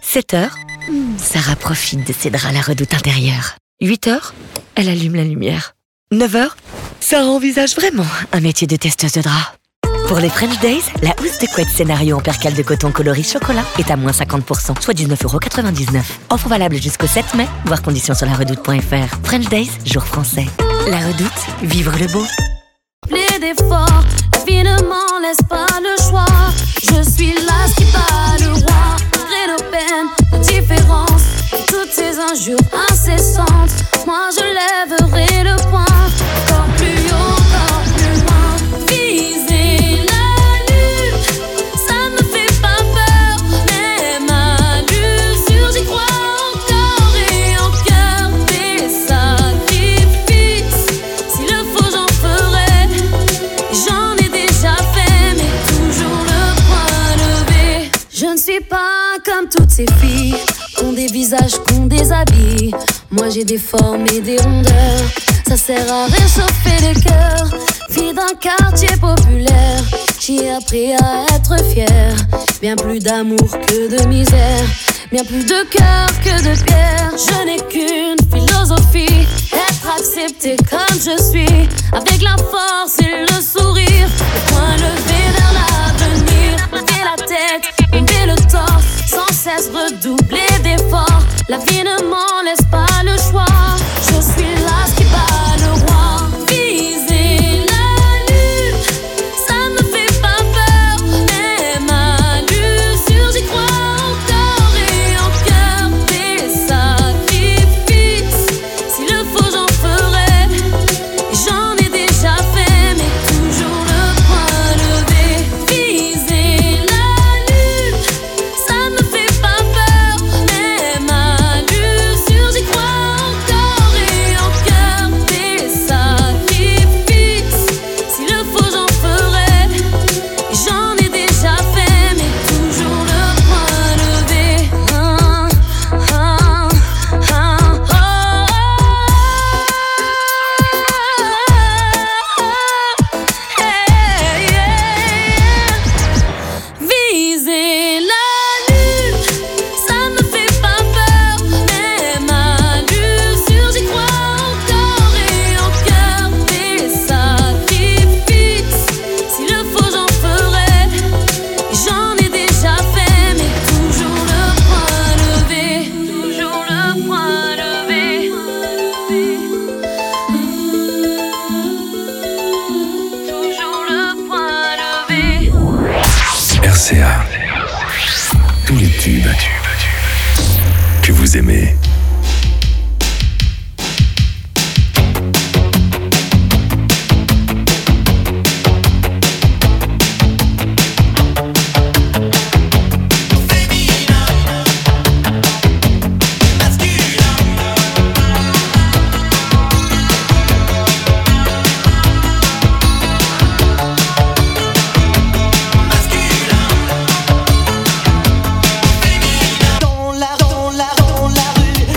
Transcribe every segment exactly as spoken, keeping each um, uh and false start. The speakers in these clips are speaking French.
sept heures, Sarah profite de ses draps à la Redoute intérieure. huit heures, elle allume la lumière. neuf heures, Sarah envisage vraiment un métier de testeuse de draps. Pour les French Days, la housse de couette scénario en percale de coton coloris chocolat est à moins cinquante pour cent, soit dix-neuf euros quatre-vingt-dix-neuf. Offre valable jusqu'au sept mai, voir conditions sur la redoute point f r. French Days, jour français. La Redoute, vivre le beau. Les d'efforts, la vie ne m'en laisse pas le choix. Je suis là qui bat le roi. Malgré nos peines, nos différences, et toutes ces injures incessantes, moi je lèverai le poing. Encore plus haut, encore plus loin. Viser la lune, ça me fait pas peur. Même à l'usure, j'y crois encore et en cœur. Des sacrifices, s'il le faut j'en ferai. J'en ai déjà fait, mais toujours le point levé. Je ne suis pas comme toutes ces filles qu'ont des visages, qu'ont des habits. Moi j'ai des formes et des rondeurs. Ça sert à réchauffer les cœurs. Fille d'un quartier populaire, j'ai appris à être fière. Bien plus d'amour que de misère, bien plus de cœur que de pierre. Je n'ai qu'une philosophie, être accepté comme je suis, avec la force et le sourire, le poing levé vers l'avenir. Lever la tête, lever le torse, sans cesse redoubler d'efforts. La vie ne m'en laisse pas le choix. Je suis là qui bat le roi. Viser la lune, ça me fait pas peur. Même à l'usure, j'y crois encore et en cœur. Des sacrifices, s'il le faut j'en ferai. J'en ai déjà fait, mais toujours le point levé. Viser la lune, ça me fait pas peur. Même à l'usure, j'y crois encore et en cœur. Des sacrifices, s'il le faut j'en ferai. J'en ai déjà fait, mais toujours le point levé. Ah, ah, ah, oh, hey, yeah. Viser la lune, ça me fait pas peur. Même à l'usure, j'y crois encore et en cœur. Des sacrifices, s'il le faut j'en ferai. J'en ai déjà fait, mais toujours le point levé. Toujours le point levé. Toujours le point levé. R C A. Tous les tubes que vous aimez. Dans la, dans la, dans la rue,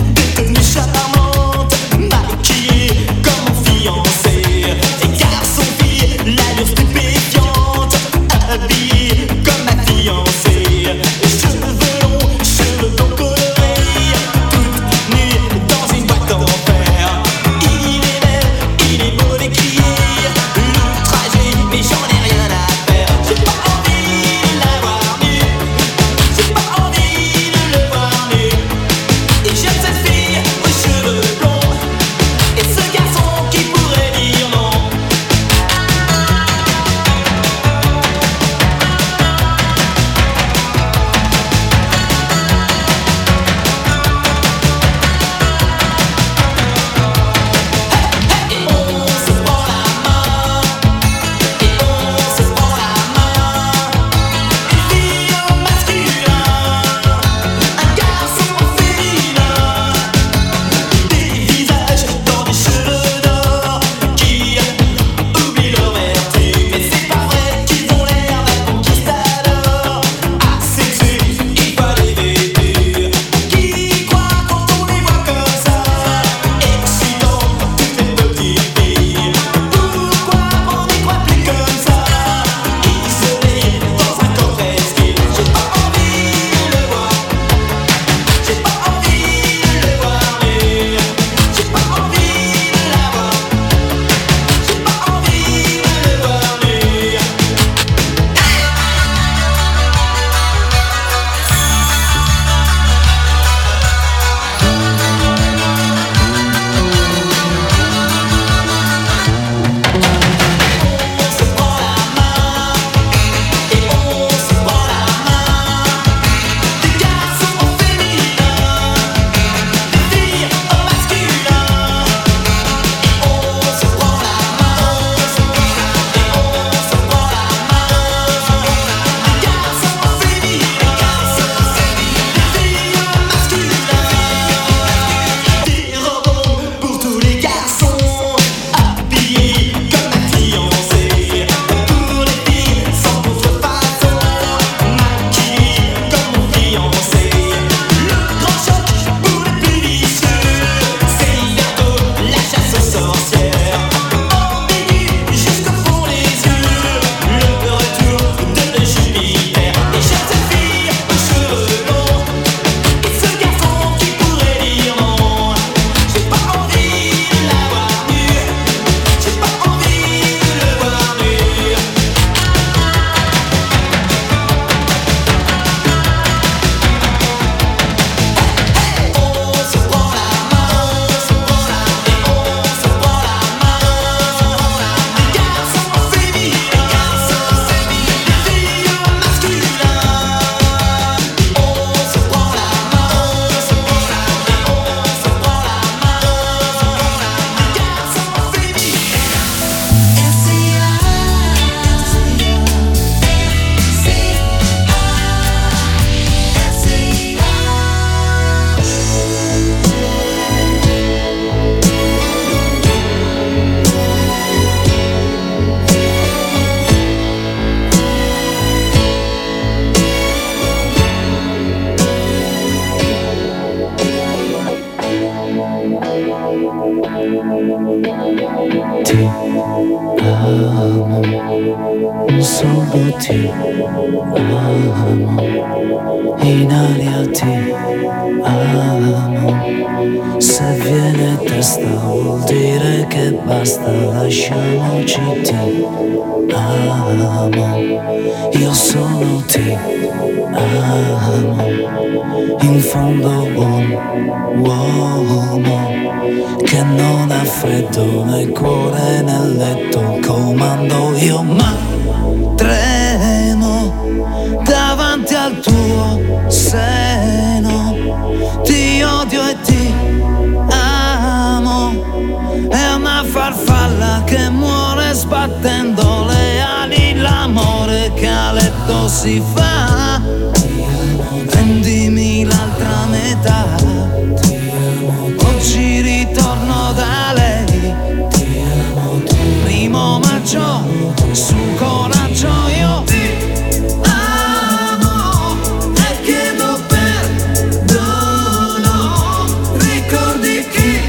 ti amo, in aria ti amo. Se viene testa vuol dire che basta, lasciamoci ti amo. Io sono ti amo, in fondo un uomo che non ha freddo né cuore nel letto, comando io ma tremo davanti al tuo seno, ti odio e ti amo, è una farfalla che muore sbattendo le ali, l'amore che a letto si fa, prendimi l'altra metà, oggi ritorno da lei, primo maggio, su coraggio io ti amo e chiedo perdono, ricordi chi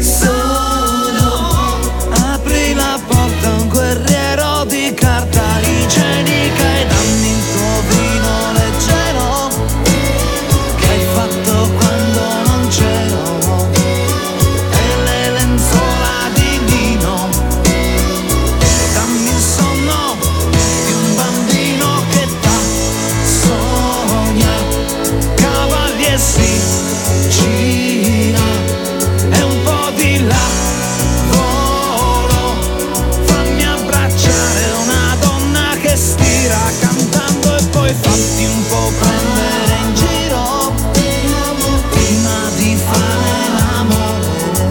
sono, apri la porta a un guerriero di carta igienica e dammi il tuo vino leggero che hai fatto quando non c'ero, e le lenzuola di lino, dammi il sonno di un bambino che t'ha sogna, cavalier si gira e un po' di là volo, fammi abbracciare una donna che stira cantando e poi fatti un po' prendere in giro prima di fare l'amore,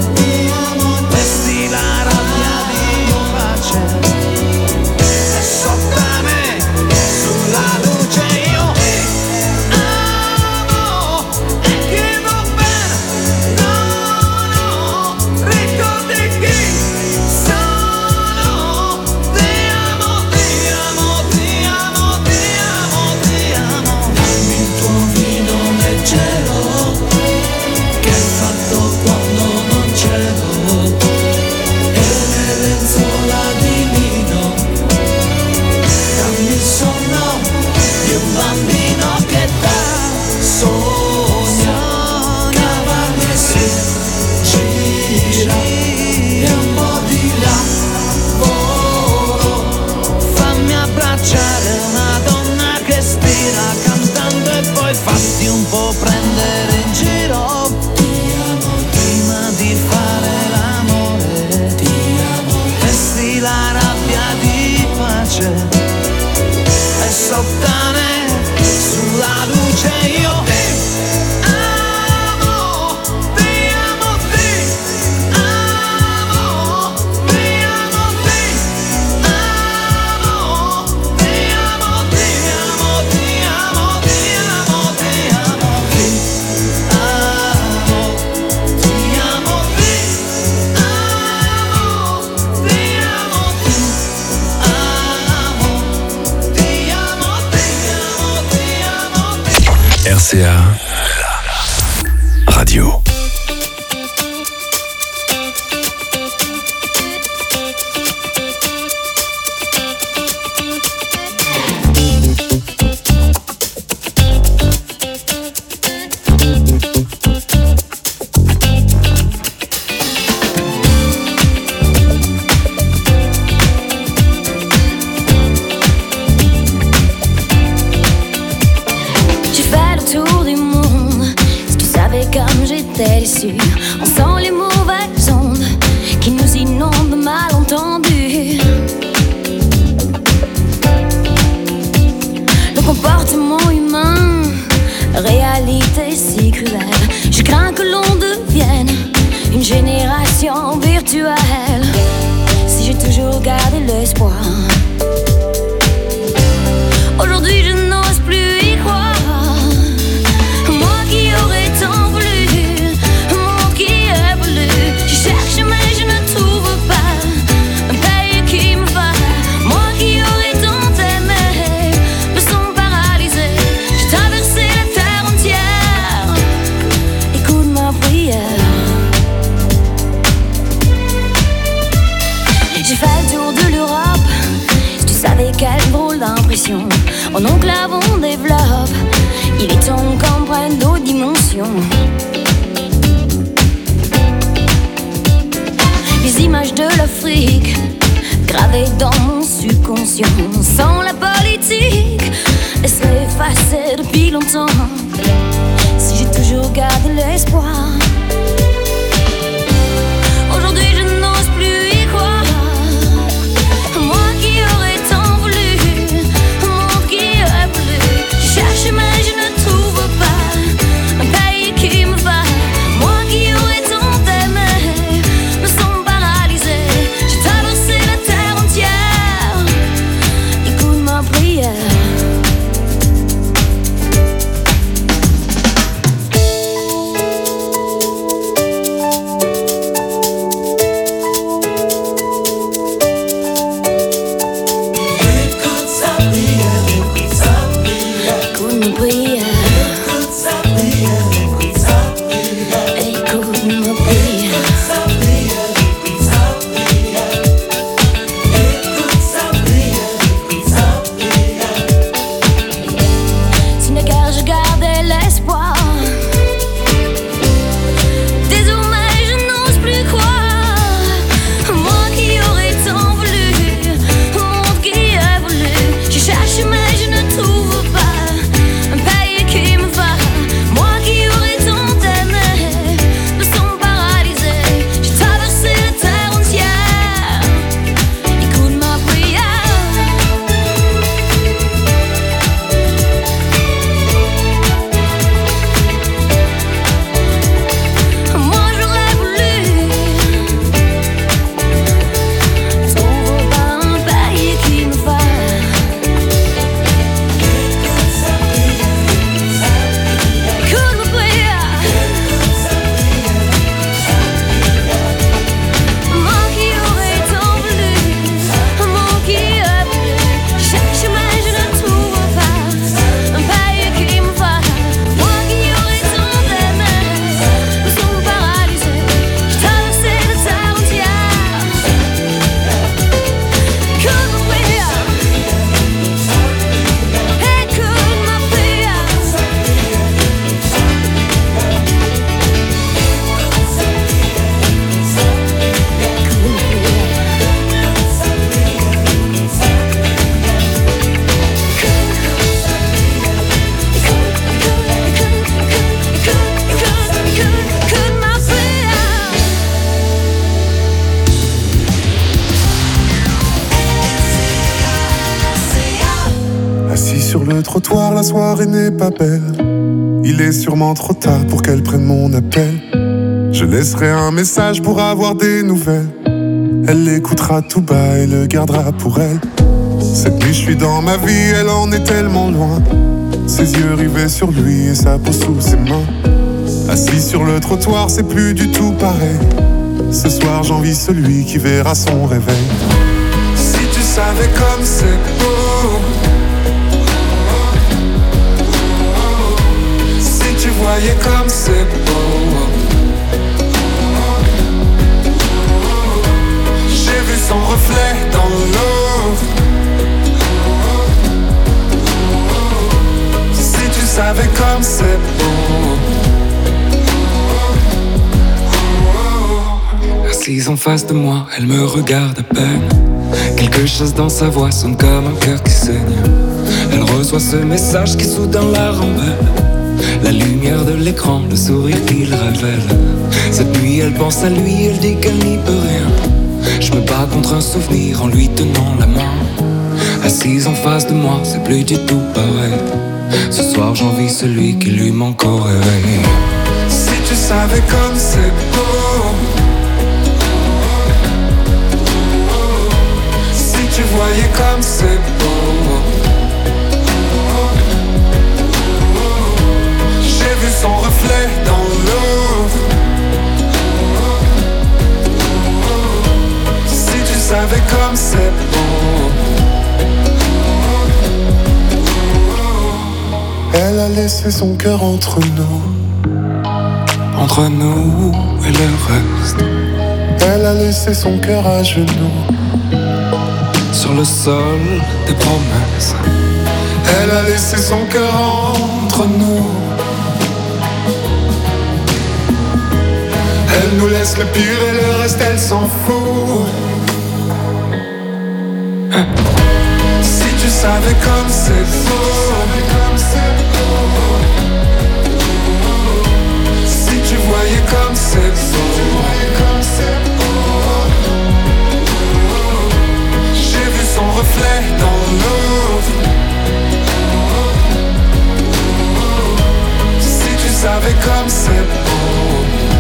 vesti la rabbia di pace e sotto a me sulla luce io ti amo e chiedo perdono, ricordi chi sono, ti amo, ti amo, ti amo, ti amo, ti amo, dammi il tuo vino leggero che hai fatto quando non c'ero, e le lenzuola di lino, dammi il sonno di un bambino che t'ha sogna, cavalier si gira e un po' di là volo, fammi abbracciare una donna che stira cantando e poi fatti un po' prendere in giro prima di fare l'amore, vesti la rabbia di pace e sottane sulla luce io ti amo, ti amo, ti amo, ti amo, ti amo, ti amo, ti amo, ti amo, ti amo, ti amo, ti amo, ti amo, ti amo, ti amo, ti amo, ti amo, ti amo, ti amo, ti R C A Radio. J'ai fait le tour du monde, si tu savais comme j'étais déçue. On sent les mauvaises ondes qui nous inondent de malentendus. Le comportement humain, réalité si cruelle. Je crains que l'on devienne une génération virtuelle. Si j'ai toujours gardé l'espoir, aujourd'hui je n'ose plus y croire. Moi qui aurais tant voulu, un monde qui évolue. Je cherche mais je ne trouve pas un pays qui me va. Moi qui aurais tant aimé, me sens paralysée. J'ai traversé la terre entière, écoute ma prière. J'ai fait le tour de l'Europe, explorerait nos dimensions. Les images de l'Afrique gravées dans mon subconscient. Sans la politique, elles seraient effacées depuis longtemps. Si j'ai toujours gardé l'espoir, aujourd'hui je n'ose plus y croire. Moi qui aurais tant voulu, moi qui aurais voulu. Je cherche mais je ne trouve pas un pays qui me va. Moi qui aurais tant aimé, me sens paralysée. J'ai traversé la terre entière. Écoute ma prière. Trottoir, la soirée n'est pas belle. Il est sûrement trop tard pour qu'elle prenne mon appel. Je laisserai un message pour avoir des nouvelles. Elle l'écoutera tout bas et le gardera pour elle. Cette nuit je suis dans ma vie, elle en est tellement loin. Ses yeux rivés sur lui et sa peau sous ses mains. Assis sur le trottoir, c'est plus du tout pareil. Ce soir j'envie celui qui verra son réveil. Si tu savais comme c'est beau, tu voyais comme c'est beau. J'ai vu son reflet dans l'eau. Si tu savais comme c'est beau. Assise en face de moi, elle me regarde à peine. Quelque chose dans sa voix sonne comme un cœur qui saigne. Elle reçoit ce message qui soudain la rembelle. La lumière de l'écran, le sourire qu'il révèle. Cette nuit elle pense à lui, elle dit qu'elle n'y peut rien. Je me bats contre un souvenir en lui tenant la main. Assise en face de moi, c'est plus du tout pareil. Ce soir j'envie celui qui lui manque au réveil. Si tu savais comme c'est beau. Si tu voyais comme c'est beau. J'ai vu son reflet dans l'eau. Si tu savais comme c'est beau. Elle a laissé son cœur entre nous. Entre nous et le reste. Elle a laissé son cœur à genoux. Sur le sol des promesses. Elle a laissé son cœur entre nous. Elle nous laisse le pire et le reste elle s'en fout. Si tu savais comme c'est beau, si tu voyais comme c'est beau, j'ai vu son reflet dans l'eau. Si tu savais comme c'est beau,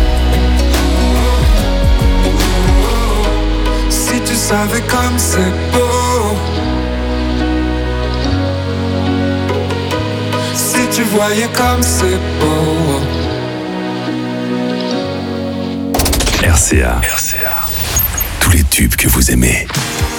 si tu savais comme c'est beau, si tu voyais comme c'est beau. R C A. R C A. Tous les tubes que vous aimez.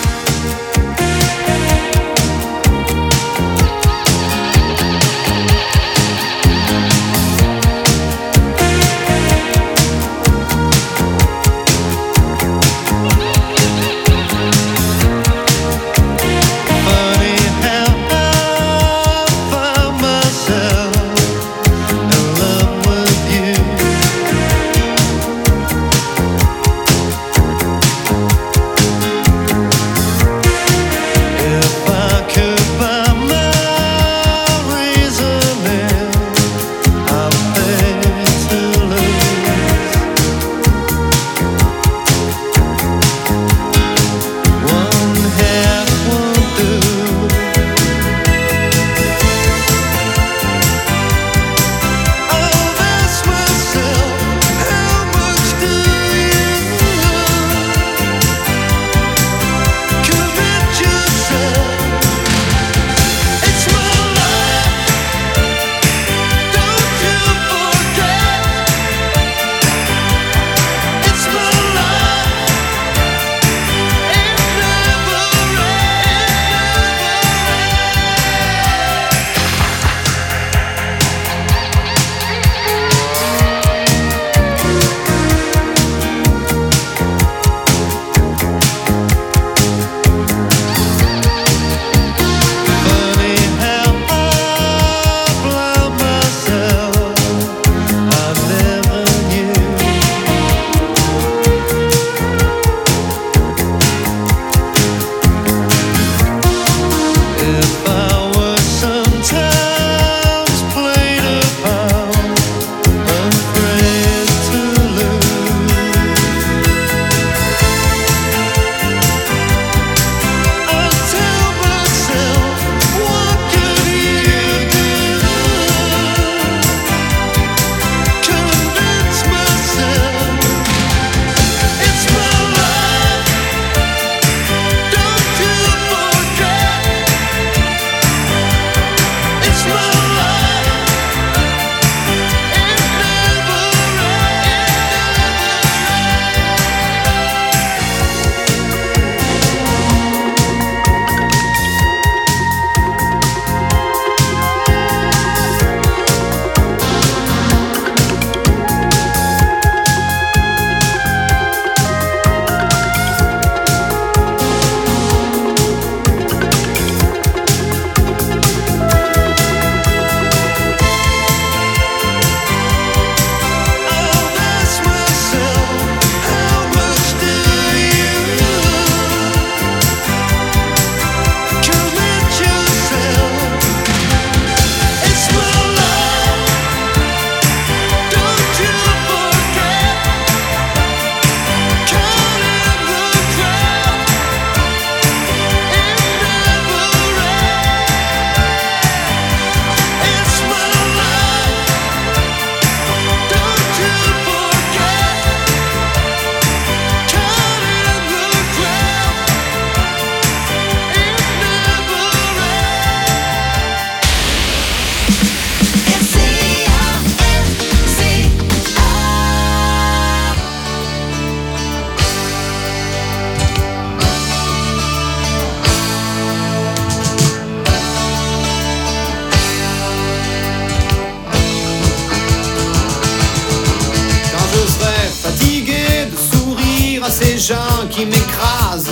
ces gens qui m'écrasent.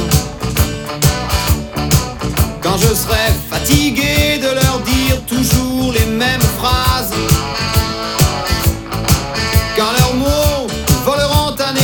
Quand je serai fatigué de leur dire toujours les mêmes phrases, quand leurs mots voleront à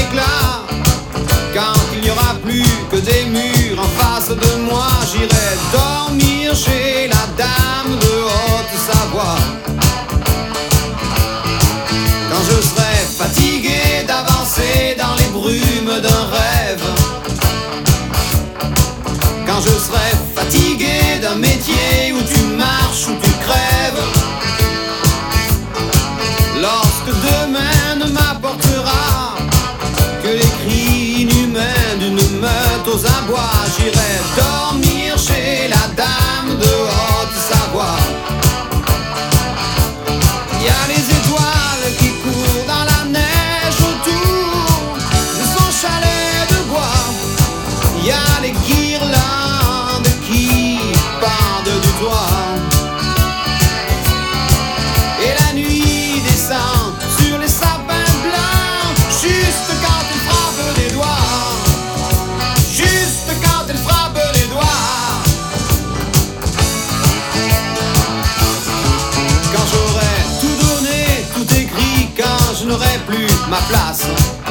n'aurai plus ma place.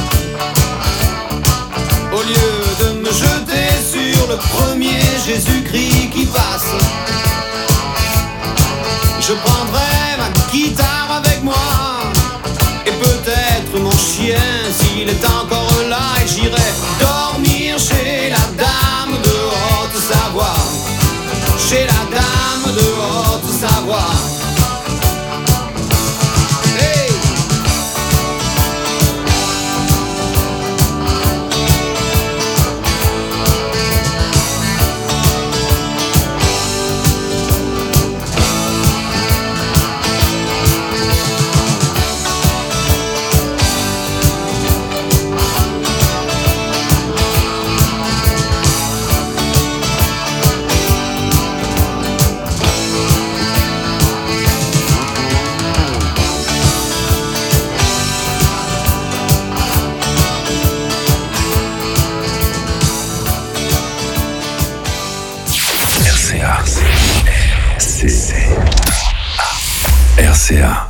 Au lieu de me jeter sur le premier Jésus-Christ qui passe, je prendrai ma guitare avec moi et peut-être mon chien s'il est encore là, et j'irai dormir chez la dame de Haute-Savoie, chez la dame de Haute-Savoie. R C A.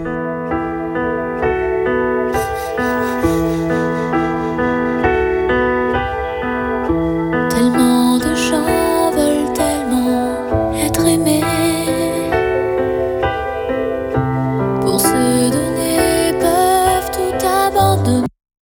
Tellement de gens veulent tellement être aimés, pour se donner peuvent tout abandonner.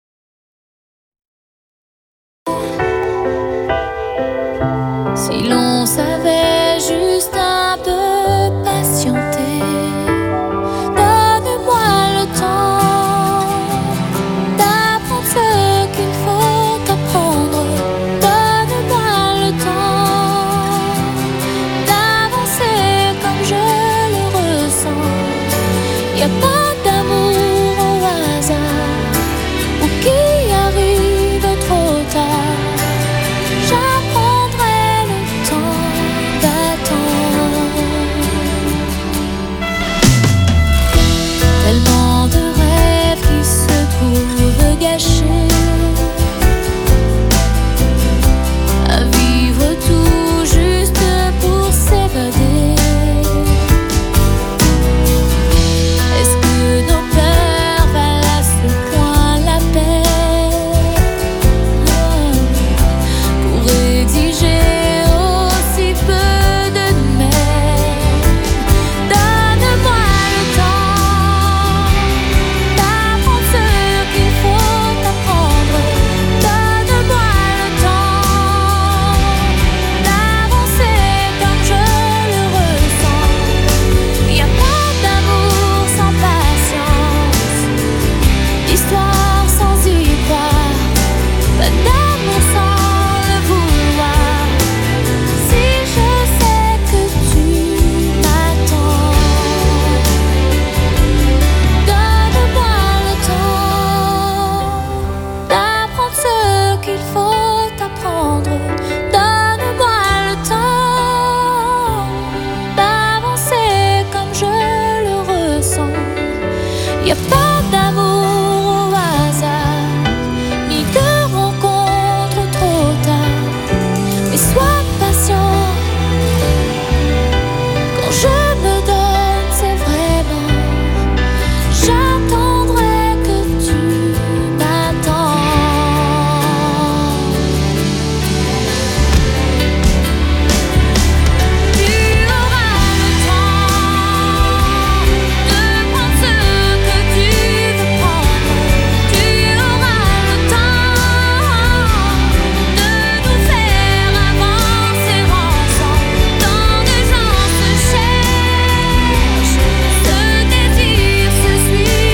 Si l'on savait juste un peu patienter, donne-moi le temps d'apprendre ce qu'il faut apprendre. Donne-moi le temps d'avancer comme je le ressens. Y a pas d'amour au hasard ou qui arrive trop tard. J'apprendrai le temps d'attendre. Tellement de rêves qui se trouvent gâchés, à vivre tout juste pour s'évader. Est-ce que nos peurs valent à ce point la peine pour exiger aussi peu de nous-mêmes? Donne-moi le temps d'apprendre ce qu'il faut apprendre. Donne-moi le temps d'avancer comme je le ressens. Y a pas d'amour sans patience, d'histoire sans y croire, pas d'amour sans le vouloir. Si je sais que tu m'attends, donne-moi le temps d'apprendre ce qu'il faut apprendre. Donne-moi le temps d'avancer comme je le ressens. Y a pas d'amour au hasard, ni de rencontre trop tard. Mais sois patient, quand je me donne, c'est vraiment. J'attendrai que tu m'attends. Tu auras le temps de prendre ce que tu veux prendre. Tu auras le temps de nous faire avancer ensemble. Tant de gens se cherchent, ce désir se suit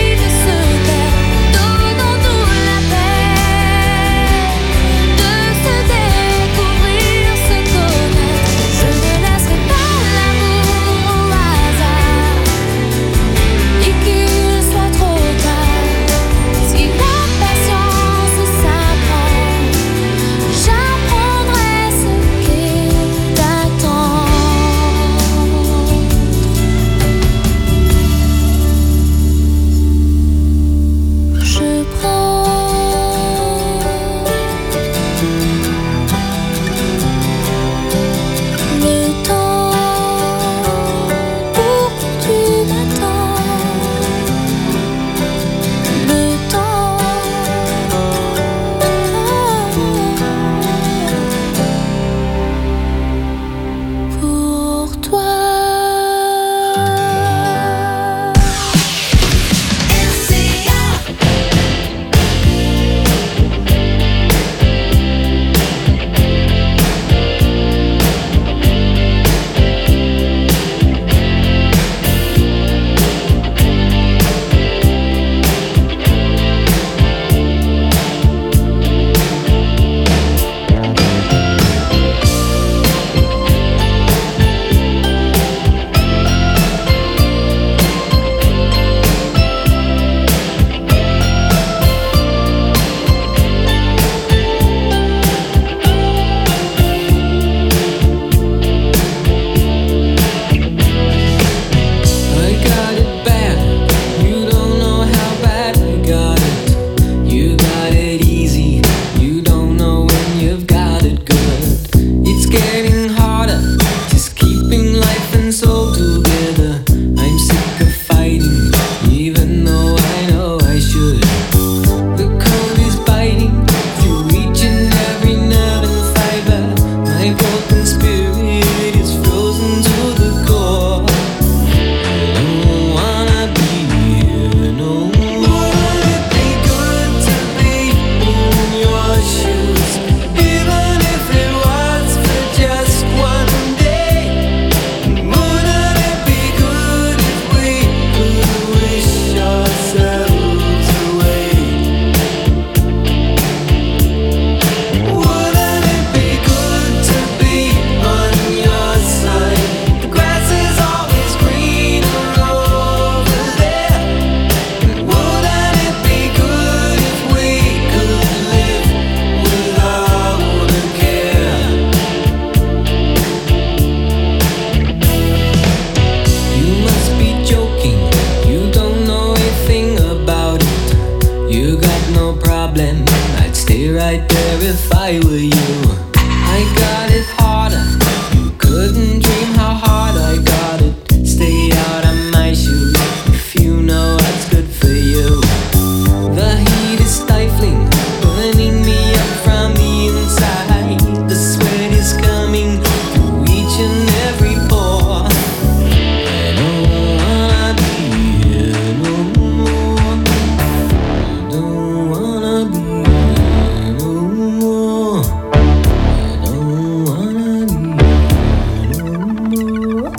better if I were you. I got it harder. You couldn't dream how hard I got it. Stay out of my shoes if you know what's good for you. The heat is stifling, burning me up from the inside. The sweat is coming through each and every pore. I don't wanna be here no more. I don't wanna be here no more. I don't wanna be here no more.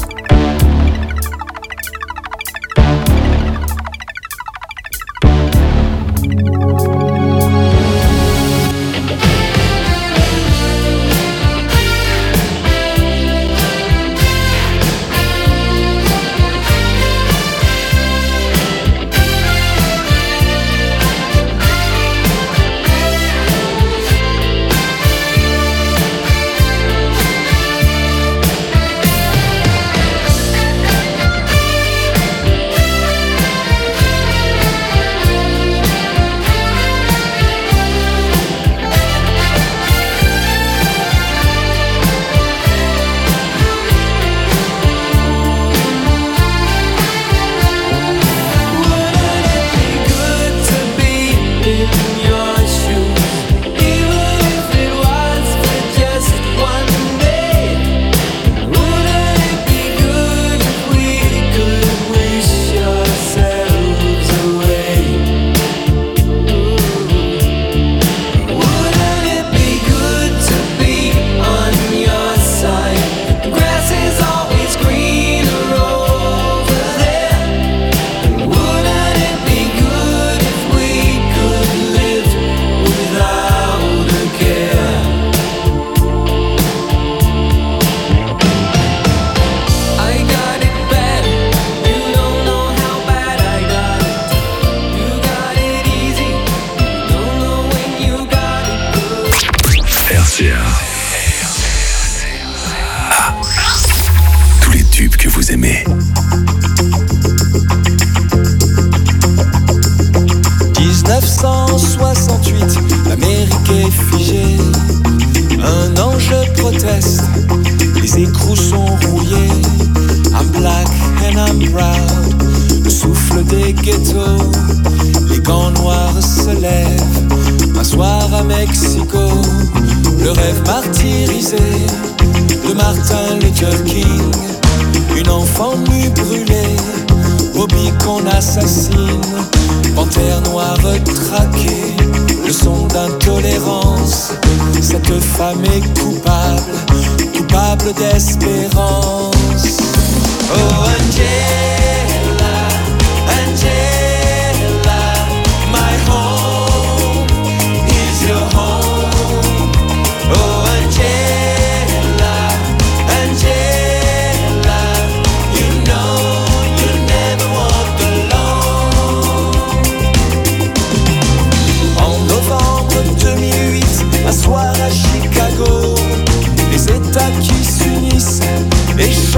R C A. Ah. Tous les tubes que vous aimez. dix-neuf cent soixante-huit, l'Amérique est figée. Un ange proteste, les écrous sont rouillés. I'm black and I'm proud. Le souffle des ghettos, les gants noirs se lèvent. Un soir à Mexico, le rêve martyrisé de Martin Luther King. Une enfant nue brûlée, Bobby qu'on assassine. Panthère noire traquée, leçon d'intolérance. Cette femme est coupable, coupable d'espérance. Oh Angela, Angela, my home is your home. Oh Angela, Angela, you know you never walk alone. En novembre deux mille huit, un soir à Chicago, les États qui s'unissent et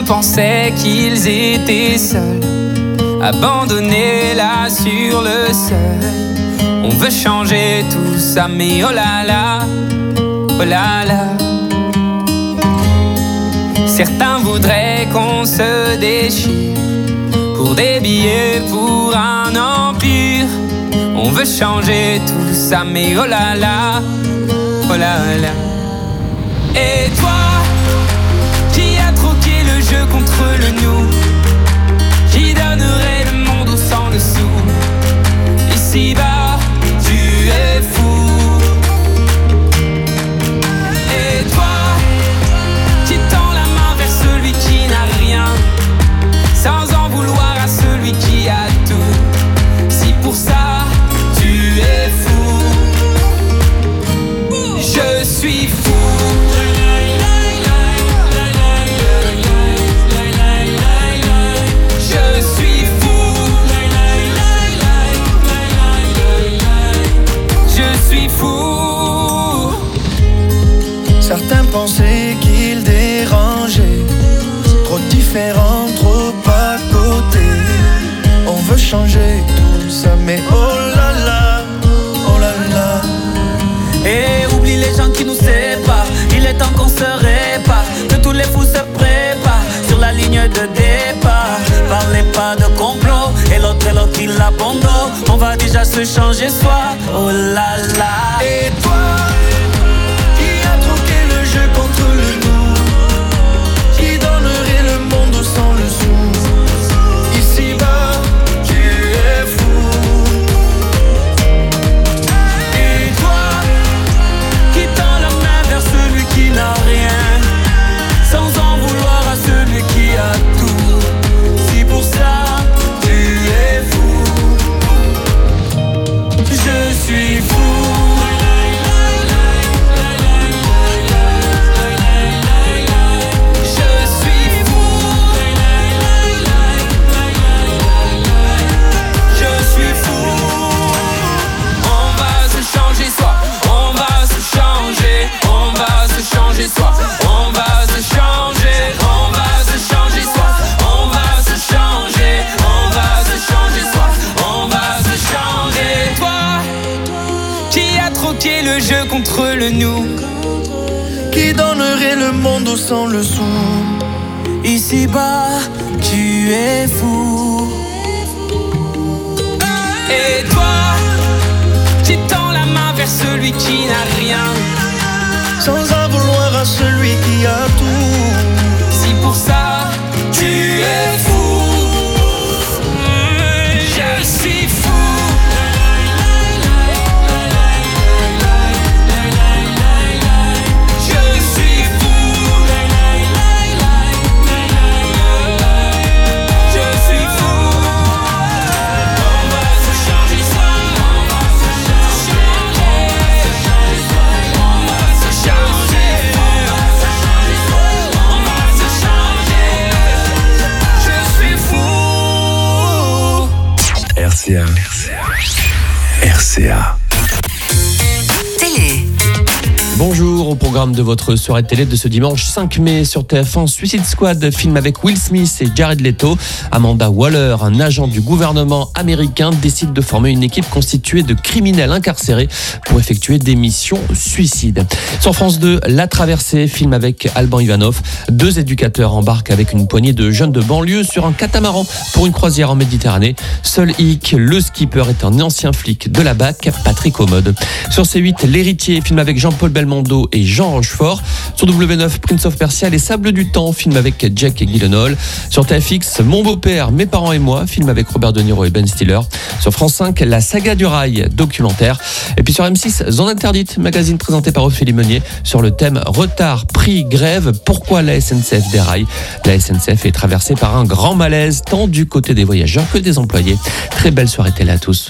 pensaient qu'ils étaient seuls, abandonnés là sur le seuil. On veut changer tout ça, mais oh là là, oh là là. Certains voudraient qu'on se déchire pour des billets, pour un empire. On veut changer tout ça, mais oh là là, oh là là. Et toi, qui a troqué le jeu contre le nous, qui donnerait le monde au sang dessous. Ici-bas, tu es fou. Et toi, qui tend la main vers celui qui n'a rien, sans en vouloir à celui qui a tout. Si pour ça, tu es fou, je suis fou. Certains pensaient qu'ils dérangeaient, trop différents, trop à côté. On veut changer tout ça, mais oh là là, oh là là. Et oublie les gens qui nous séparent, il est temps qu'on se répare, que tous les fous se préparent sur la ligne de départ. Parlez pas de complot, et l'autre et l'autre il abandonne. On va déjà se changer soi, oh là là. Et toi, contre le nous, qui donnerait le monde sans le sou. Ici-bas, tu es fou. Et toi, qui tend la main vers celui qui n'a rien, sans en vouloir à celui qui a tout. Si pour ça, tu es fou, je suis fou. Le jeu contre le nous, qui donnerait le monde sans le sou. Ici-bas, tu es fou. Et toi, qui tend la main vers celui qui n'a rien, sans en vouloir à celui qui a tout. Si pour ça, tu es fou, je suis fou. R C A. R C A. Télé. Bonjour, au programme de votre soirée télé de ce dimanche cinq mai sur T F un, Suicide Squad, film avec Will Smith et Jared Leto. Amanda Waller, un agent du gouvernement américain, décide de former une équipe constituée de criminels incarcérés pour effectuer des missions suicides. Sur France deux, La Traversée, film avec Alban Ivanov. Deux éducateurs embarquent avec une poignée de jeunes de banlieue sur un catamaran pour une croisière en Méditerranée. Seul hic, le skipper est un ancien flic de la B A C, Patrick Aumode. Sur C huit, L'Héritier, film avec Jean-Paul Belmondo et Jean Rochefort. Sur W neuf, Prince of Persia, Les Sables du Temps, film avec Jack Gyllenhaal. Sur T F X, Mon beau-père, Mes parents et moi, film avec Robert De Niro et Ben Stiller. Sur France cinq, La saga du rail, documentaire. Et puis sur M six, Zone interdite, magazine présenté par Ophélie Meunier sur le thème retard, prix, grève, pourquoi la S N C F déraille. La S N C F est traversée par un grand malaise, tant du côté des voyageurs que des employés. Très belle soirée télé à tous.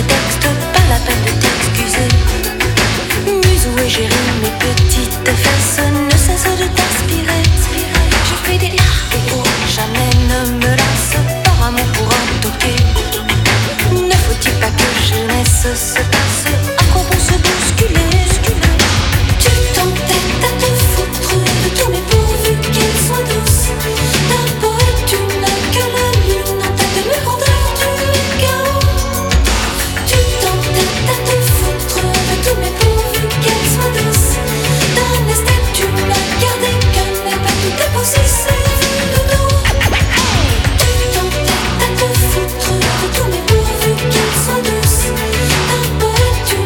prétexte, pas la peine de t'excuser. Musou et Géry, mes petites fesses ne cessent de t'inspirer. Je fais des ah et oh, jamais ne me lasse par amour pour un toqué. Ne faut-il pas que jeunesse se passe? À quoi bon se bousculer? Tu t'entêtes à te foutre de tous mes pourvus qu'ils soient douces. D'un poète tu n'as que la lune en tête de mes rondeurs du chaos. Tu t'entêtes à te foutre de tous mes pourvus qu'elles soient douces. D'un esthète tu n'as gardé que mes pas tout déposé, c'est de dos. Tu t'entêtes à te foutre de tous mes pourvus qu'elles soient douces. D'un poète tu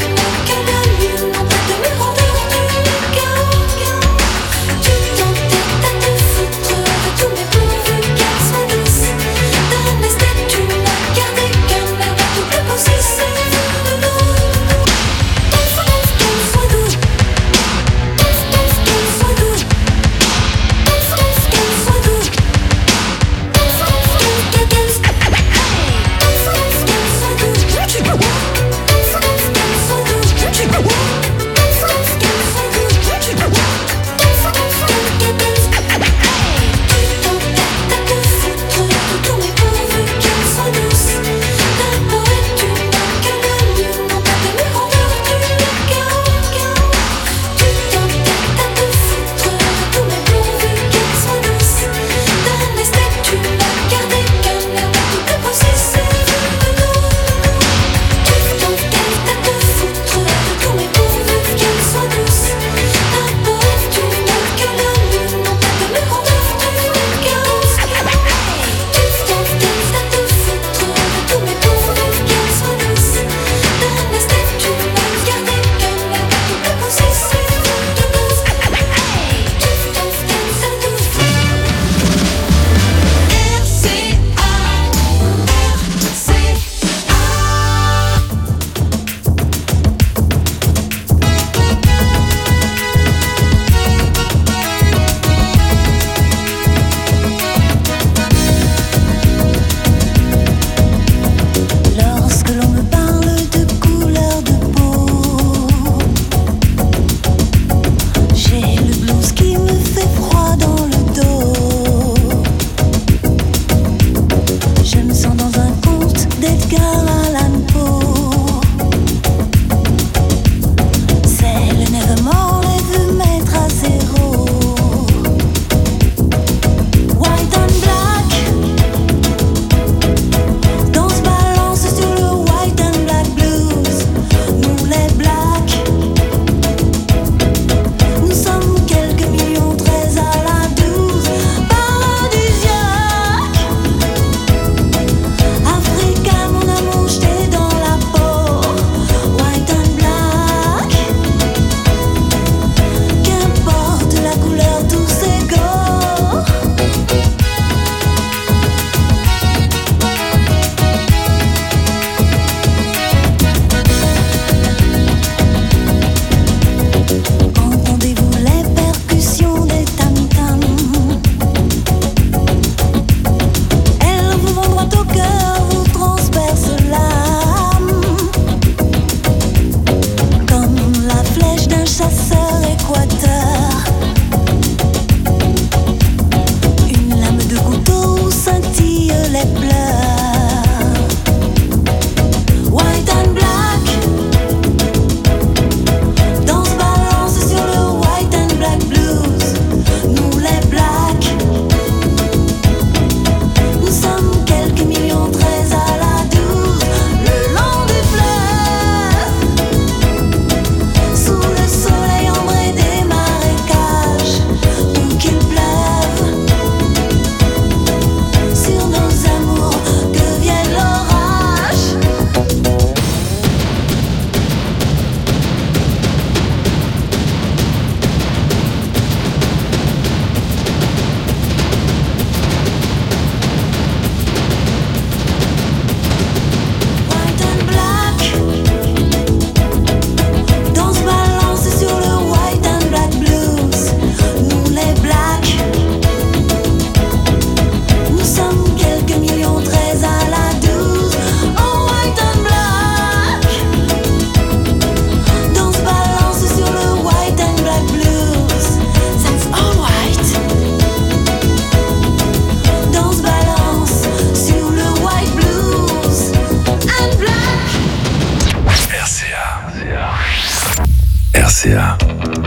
R C A.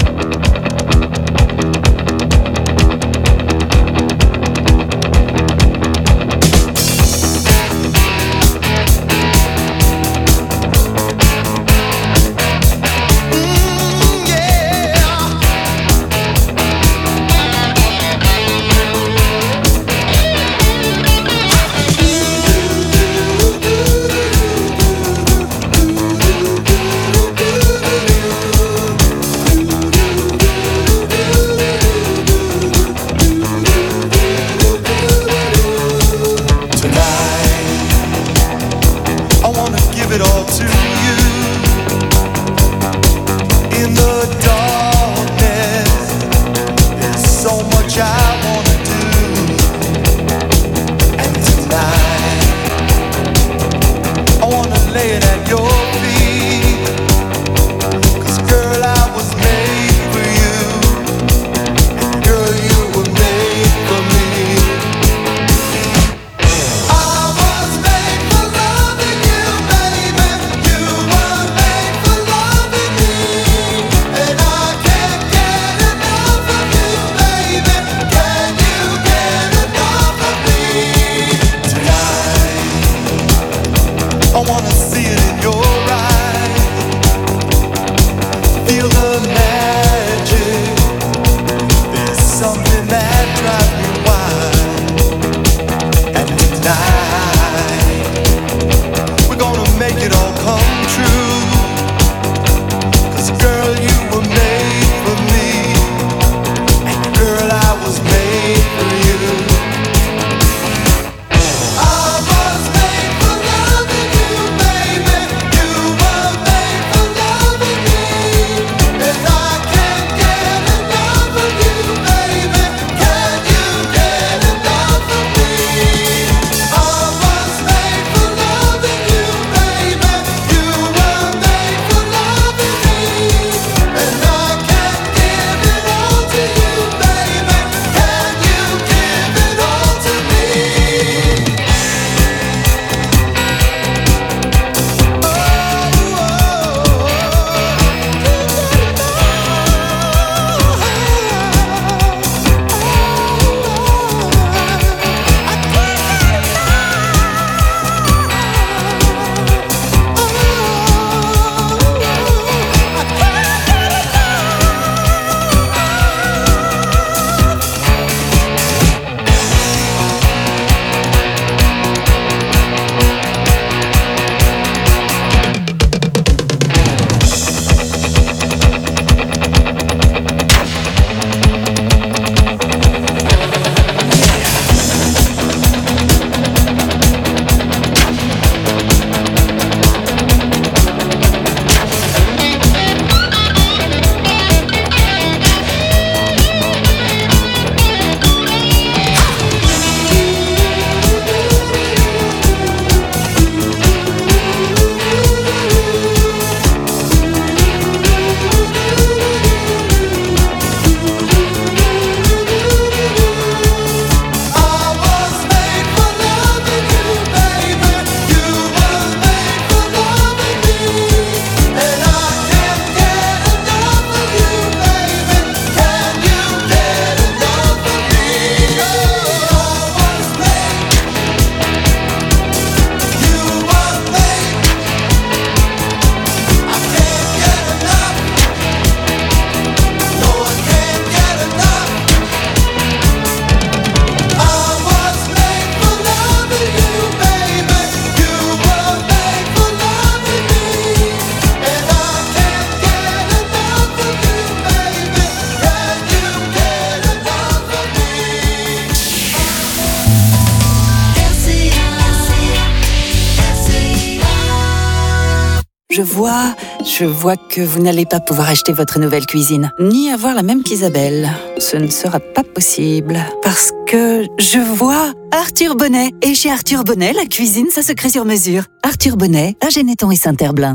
Je vois, je vois que vous n'allez pas pouvoir acheter votre nouvelle cuisine, ni avoir la même qu'Isabelle. Ce ne sera pas possible, parce que je vois Arthur Bonnet. Et chez Arthur Bonnet, la cuisine, ça se crée sur mesure. Arthur Bonnet, à Généton et Saint-Herblain.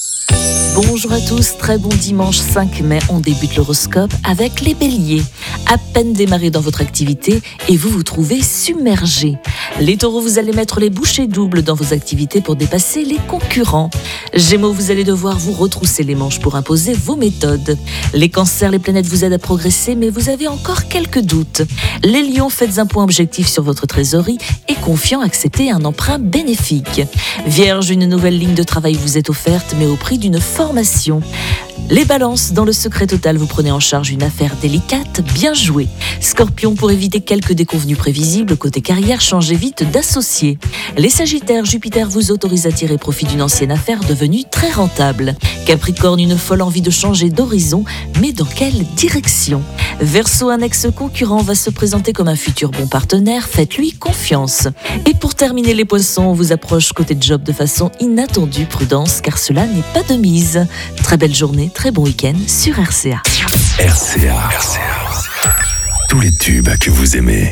Bonjour à tous, très bon dimanche cinq mai, on débute l'horoscope avec les béliers. À peine démarré dans votre activité et vous vous trouvez submergé. Les taureaux, vous allez mettre les bouchées doubles dans vos activités pour dépasser les concurrents. Gémeaux, vous allez devoir vous retrousser les manches pour imposer vos méthodes. Les cancers, les planètes vous aident à progresser, mais vous avez encore quelques doutes. Les lions, faites un point objectif sur votre trésorerie et confiant, acceptez un emprunt bénéfique. Vierge, une nouvelle ligne de travail vous est offerte, mais au prix d'une formation. Les balances, dans le secret total, vous prenez en charge une affaire délicate, bien joué. Scorpion, pour éviter quelques déconvenues prévisibles, côté carrière, changez vite d'associé. Les sagittaires, Jupiter vous autorise à tirer profit d'une ancienne affaire devenue très rentable. Capricorne, une folle envie de changer d'horizon, mais dans quelle direction? Verseau, un ex-concurrent va se présenter comme un futur bon partenaire, faites-lui confiance. Et pour terminer les poissons, on vous approche côté job de façon inattendue, prudence, car cela n'est pas de mise. Très belle journée, très bon week-end sur R C A. R C A. R C A. Tous les tubes que vous aimez.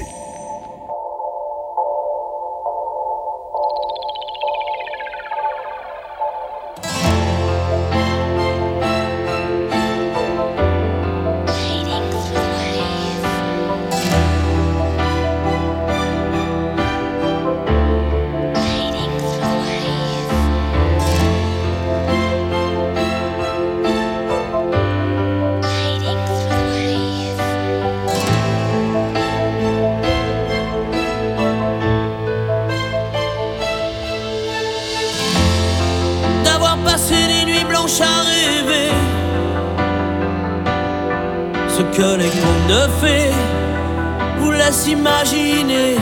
Que les contes de fées vous laissent imaginer,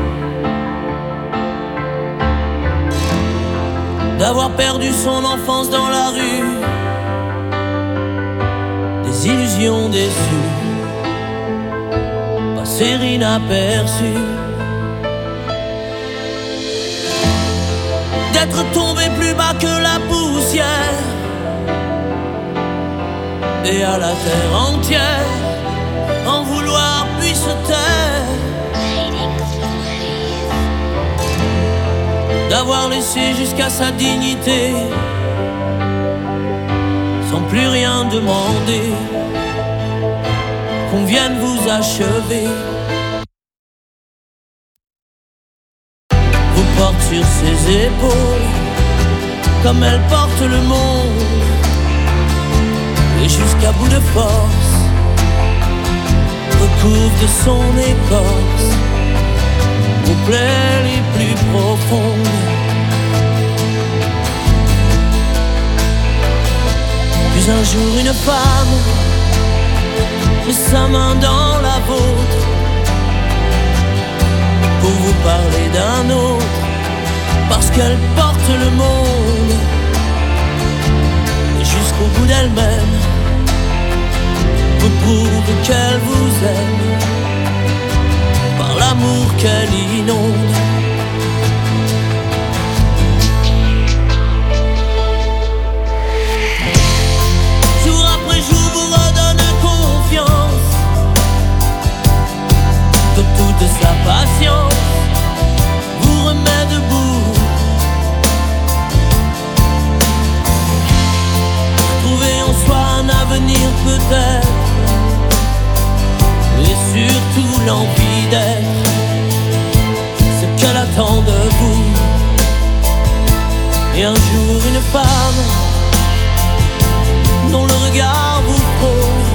d'avoir perdu son enfance dans la rue, des illusions déçues, passer inaperçues, d'être tombé plus bas que la poussière et à la terre entière en vouloir puis se taire, d'avoir laissé jusqu'à sa dignité sans plus rien demander, qu'on vienne vous achever. Vous porte sur ses épaules comme elle porte le monde, et jusqu'à bout de force recouvre de son écorce vos plaies les plus profondes. Puis un jour une femme met sa main dans la vôtre pour vous parler d'un autre, parce qu'elle porte le monde, et jusqu'au bout d'elle-même vous prouve qu'elle vous aime par l'amour qu'elle inonde. Jour après jour vous redonne confiance, que toute sa patience vous remet debout. Trouver en soi un avenir peut-être, et surtout l'envie d'être ce qu'elle attend de vous. Et un jour une femme dont le regard vous frôle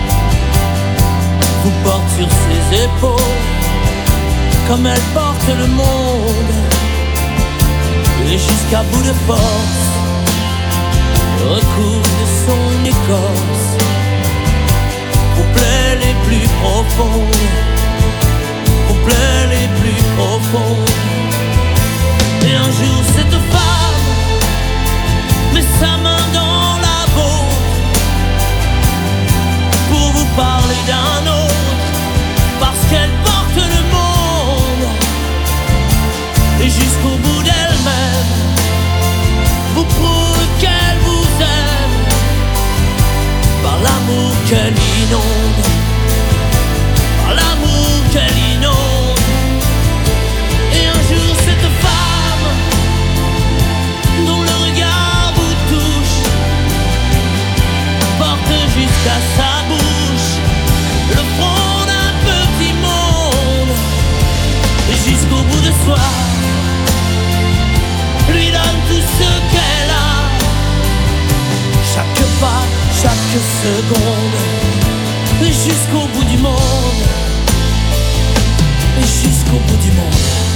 vous porte sur ses épaules comme elle porte le monde, et jusqu'à bout de force recouvre de son écorce vos plaies les plus profondes, vos plaies les plus profondes. Et un jour cette femme met sa main dans la vôtre pour vous parler d'un autre, parce qu'elle porte le monde, et jusqu'au bout d'elle-même vous prouve qu'elle vous aime par l'amour qu'elle inonde, par l'amour qu'elle inonde. Et un jour cette femme dont le regard vous touche porte jusqu'à sa bouche le front d'un petit monde, et jusqu'au bout de soi quelques secondes, et jusqu'au bout du monde, et jusqu'au bout du monde.